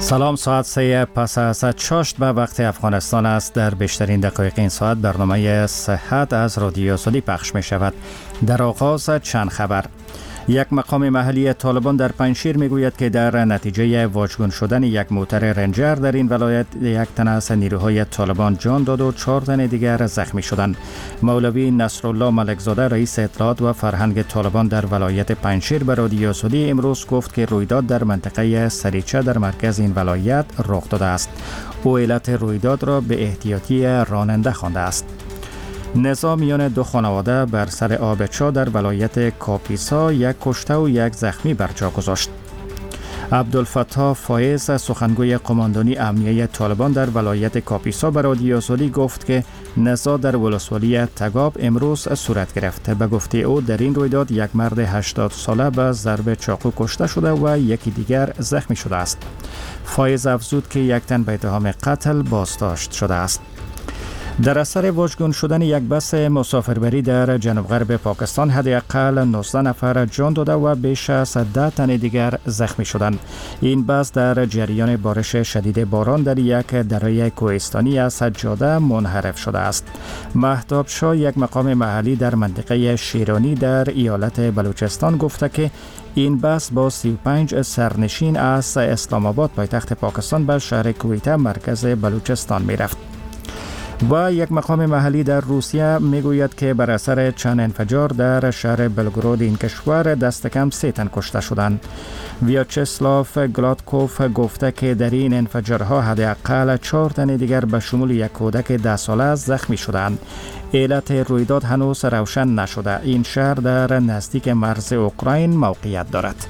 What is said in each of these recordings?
سلام، ساعت 3 پس از چاشت به وقت افغانستان است. در بیشترین دقایق این ساعت برنامه صحت از رادیو سولی پخش می شود. در آغاز چند خبر. یک مقام محلی طالبان در پنجشیر میگوید که در نتیجه واژگون شدن یک موتر رنجر در این ولایت یک تن از نیروهای طالبان جان داد و 4 تن دیگر زخمی شدند. مولوی نصرالله ملکزاده رئیس اطلاعات و فرهنگ طالبان در ولایت پنجشیر به رادیو سولی امروز گفت که رویداد در منطقه سریچه در مرکز این ولایت رخ داده است. او علت رویداد را به احتیاطی راننده خوانده است. نزاع میان دو خانواده بر سر آبچا در ولایت کاپیسا یک کشته و یک زخمی بر جا گذاشت. عبدالفتاح فایز سخنگوی قماندانی امنیه طالبان در ولایت کاپیسا به رادیو سولی گفت که نزاع در ولسوالی تگاب امروز صورت گرفت. به گفته او در این رویداد یک مرد 80 ساله به ضرب چاقو کشته شده و یکی دیگر زخمی شده است. فایز افزود که یک تن به اتهام قتل بازداشت شده است. در اثر واژگون شدن یک بس مسافربری در جنوب غرب پاکستان حداقل 19 نفر جان داده و بیش از 10 تن دیگر زخمی شدند. این بس در جریان بارش شدید باران در یک دره کوهستانی از سجاده منحرف شده است. مهتاب شاه، یک مقام محلی در منطقه شیرانی در ایالت بلوچستان، گفته که این بس با 35 سرنشین از اسلام آباد پایتخت پاکستان به شهر کویته مرکز بلوچستان می رفت. و یک مقام محلی در روسیه میگوید که بر اثر چند انفجار در شهر بلگراد این کشور دست کم 3 تن کشته شدند. ویاچسلاف گلادکوف گفته که در این انفجارها حداقل 4 تن دیگر به شمول یک کودک 10 ساله زخمی شدند. علت رویداد هنوز روشن نشده. این شهر در نزدیک مرز اوکراین موقعیت دارد.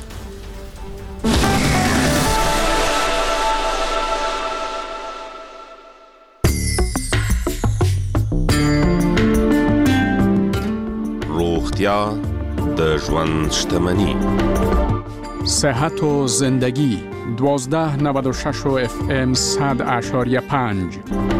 روغتیا د ژوند شتمني. صحت و زندگی 1296 و FM 100.5.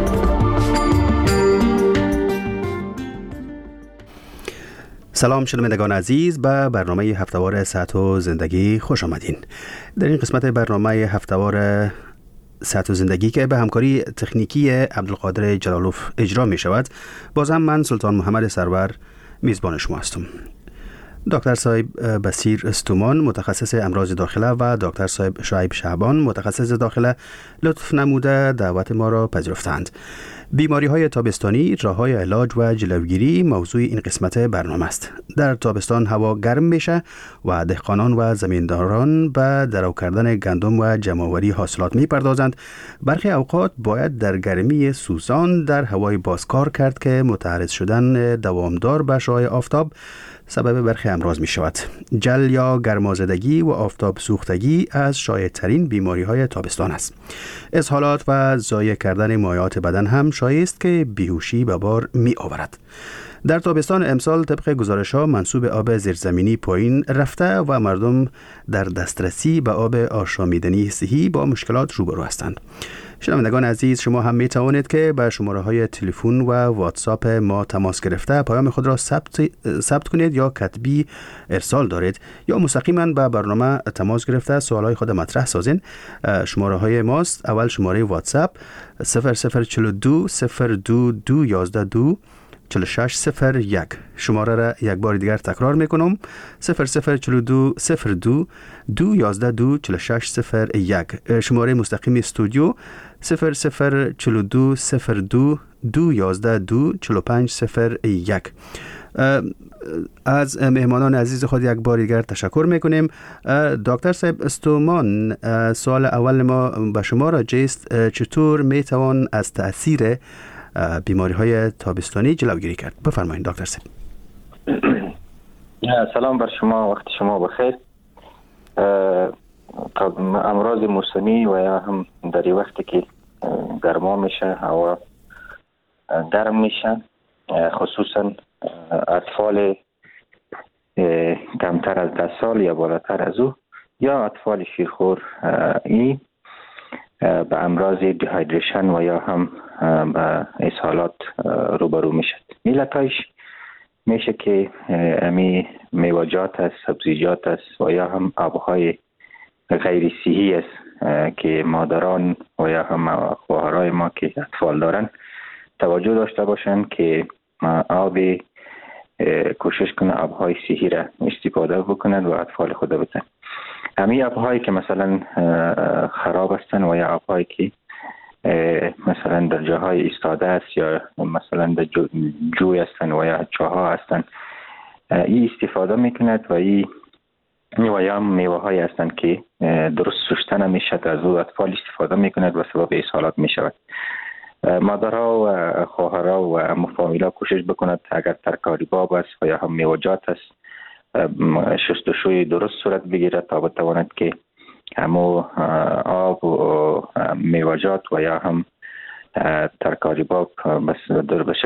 سلام شنوندگان عزیز، به برنامه هفتهوار صحت و زندگی خوش آمدین. در این قسمت برنامه هفتهوار صحت و زندگی که به همکاری تکنیکی عبدالقادر جلالوف اجرا می شود، باز هم من سلطان محمد سرور میزبان شما هستم. دکتر صاحب بصیر استومان متخصص امراض داخله و دکتر صاحب شعیب شعبان متخصص داخله لطف نموده دعوت ما را پذیرفتند. بیماری های تابستانی، راه‌های علاج و جلوگیری موضوع این قسمت برنامه است. در تابستان هوا گرم میشه و دهقانان و زمینداران به درو کردن گندم و جمع‌آوری حاصلات میپردازند. برخی اوقات باید در گرمی سوزان در هوای باز کار کرد که متعرض شدن دوامدار به شعاع آفتاب سبب برخی امراض می شود. جل یا گرمازدگی و آفتاب سوختگی از شایع ترین بیماری های تابستان است. اسهالات و ضایع کردن مایعات بدن هم شایع است که بیهوشی به بار می آورد. در تابستان امسال طبق گزارش ها منسوب آب زیرزمینی پایین رفته و مردم در دسترسی به آب آشامیدنی صحی با مشکلات روبرو هستند. شنوندگان عزیز، شما هم می توانید که به شماره های تلفن و واتساپ ما تماس گرفته پیام خود را ثبت کنید یا کتبی ارسال دارید یا مستقیما به برنامه تماس گرفته سوال های خود مطرح سازین. شماره های ماست: اول شماره واتساپ 0042 022 112 4601. شماره را یک بار دیگر تکرار میکنم: 0042 02 212 4601. شماره مستقیم استودیو 0042 02 212 4501. از مهمانان عزیز خود یک بار دیگر تشکر میکنیم. دکتر صاحب استومان، سوال اول ما به شما را جست: چطور میتوان از تأثیر بیماری های تابستانی جلوگیری کرد؟ بفرمایید دکتر صاحب. سلام بر شما، وقت شما بخیر. امراض موسمی و یا هم در این وقتی که گرما میشه، هوا گرم میشه، خصوصا اطفال کمتر از 10 سال یا بالاتر از او یا اطفال شیرخور این به امراض دیهایدریشن و یا هم به اسهالات روبرو میشد. علتایش میشه که امی میوجات است، سبزیجات است و یا هم آبهای غیر صحی است که مادران و یا هم خواهرای ما که اطفال دارن توجه داشته باشند که آب کوشش کنه آبهای صحی را استفاده بکنند و اطفال خود بدن. همین آبهایی که مثلا خراب هستند و یا آبهایی که مثلا در جاهای ایستاده است یا مثلا در جوی هستند و یا چاها هستند، این استفاده میکند و این یا میوه های هستند که درست سوشته نمیشد، از او اطفال استفاده میکند و سبب اسهالات میشود. مادرها و خواهرها و فامیلا کوشش بکند اگر ترکاری باب است و یا هم میوجات است شستشوی درست صورت بگیرد تا بتواند که همو آب و میوجات و یا هم ترکاری باب به شکل